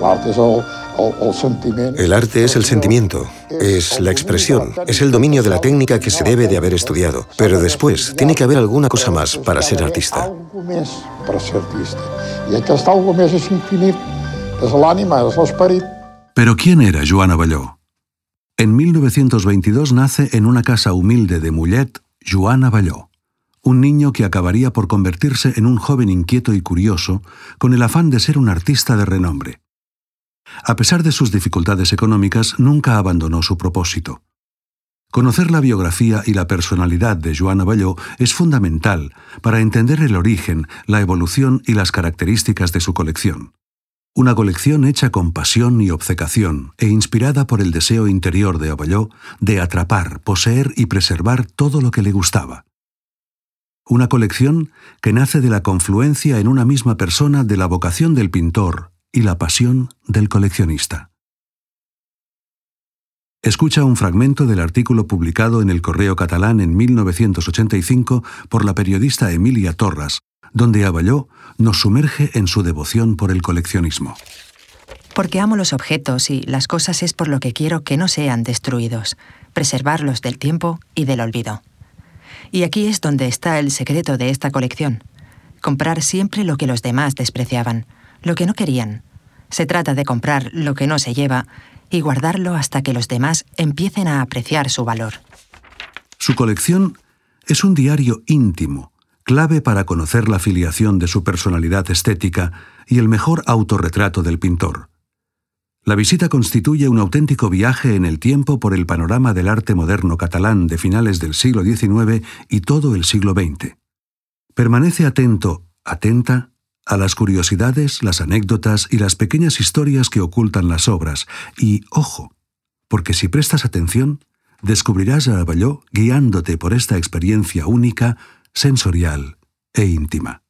El arte es el sentimiento, es la expresión, es el dominio de la técnica que se debe de haber estudiado. Pero después tiene que haber alguna cosa más para ser artista. Pero ¿quién era Joan Abelló? En 1922 nace en una casa humilde de Mollet Joan Abelló, un niño que acabaría por convertirse en un joven inquieto y curioso, con el afán de ser un artista de renombre. A pesar de sus dificultades económicas, nunca abandonó su propósito. Conocer la biografía y la personalidad de Joan Abelló es fundamental para entender el origen, la evolución y las características de su colección. Una colección hecha con pasión y obcecación e inspirada por el deseo interior de Abelló de atrapar, poseer y preservar todo lo que le gustaba. Una colección que nace de la confluencia en una misma persona de la vocación del pintor y la pasión del coleccionista. Escucha un fragmento del artículo publicado en El Correo Catalán en 1985 por la periodista Emilia Torras, donde Abelló nos sumerge en su devoción por el coleccionismo. Porque amo los objetos y las cosas es por lo que quiero que no sean destruidos, preservarlos del tiempo y del olvido. Y aquí es donde está el secreto de esta colección. Comprar siempre lo que los demás despreciaban, lo que no querían. Se trata de comprar lo que no se lleva y guardarlo hasta que los demás empiecen a apreciar su valor. Su colección es un diario íntimo, clave para conocer la filiación de su personalidad estética y el mejor autorretrato del pintor. La visita constituye un auténtico viaje en el tiempo por el panorama del arte moderno catalán de finales del siglo XIX y todo el siglo XX. Permanece atenta, a las curiosidades, las anécdotas y las pequeñas historias que ocultan las obras. Y, ojo, porque si prestas atención, descubrirás a Abelló guiándote por esta experiencia única, sensorial e íntima.